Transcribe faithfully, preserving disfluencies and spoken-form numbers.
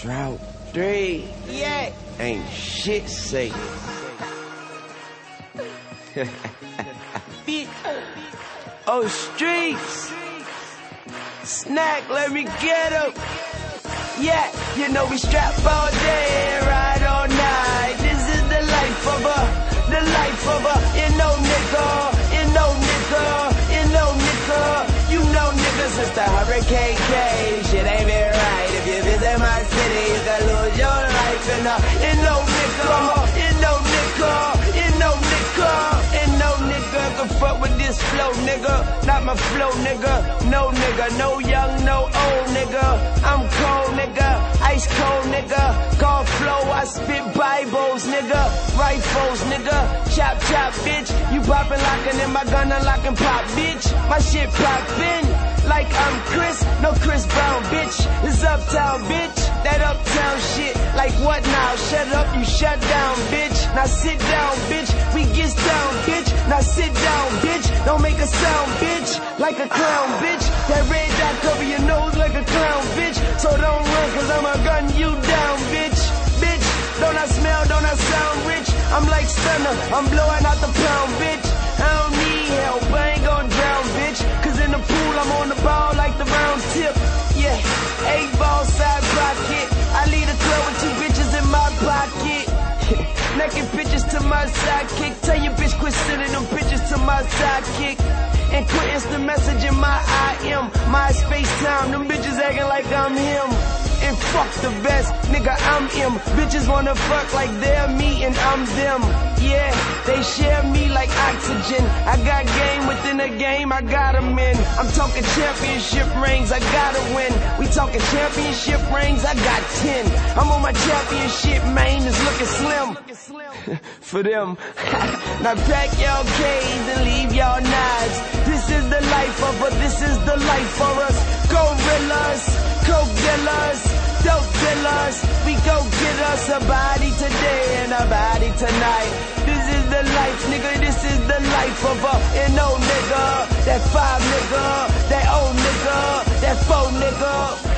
Drought three, yeah, ain't shit safe. Oh, streets, snack, let me get 'em. Yeah, you know we strap all day and ride all night. This is the life of a, the life of a, you know nigga, you know nigga, you know nigga, you know nigga since the Hurricane came. Shit ain't been right. If you visit my city, you can lose your life in a, you know nigga, you know nigga, you know nigga, you know nigga can fuck with this flow, nigga. Not my flow, nigga. No nigga, no young, no old nigga. I'm cold, nigga. Ice cold, nigga. Call flow, I spit Bibles, nigga. Rifles, nigga. Chop, chop, bitch. You poppin' lockin' in my gun, unlockin' pop, bitch. My shit poppin' like I'm Chris. No Chris Brown, bitch. It's uptown, bitch. That uptown shit. Like what now? Shut up, you shut down, bitch. Now sit down, bitch. We gets down, bitch. Now sit down, bitch. Don't make a sound, bitch. Like a clown, bitch. That red dot cover your nose like a clown, bitch. So don't run, cause I'ma gun you down, bitch. Bitch, don't I smell, don't I sound rich? I'm like Stunner, I'm blowing out the pound, bitch. I don't need help, I ain't gon' drown, bitch. Cause in the pool, I'm on the ball like the round tip. Yeah, eight ball side pocket. I lead a club with two bitches in my pocket. Naked bitches to my sidekick. Tell your bitch quit sending them bitches to my sidekick. And quit instant messaging my I M. My space time, them bitches acting like I'm him. And fuck the best, nigga, I'm him. Bitches wanna fuck like they're me and I'm them. Yeah, they share me like oxygen. I got game within a game, I got 'em in. I'm talking championship rings, I gotta win. We talking championship rings, I got ten. I'm on my championship, man, it's looking slim. For them. Now pack y'all K's and leave y'all knives. This is the life of us, this is the life for us. Gorillas, coke dealers, dope dealers. We go get us a body today and a body tonight. This is the life, nigga, this is the life of a, an old nigga. That five nigga, that old nigga, that four nigga.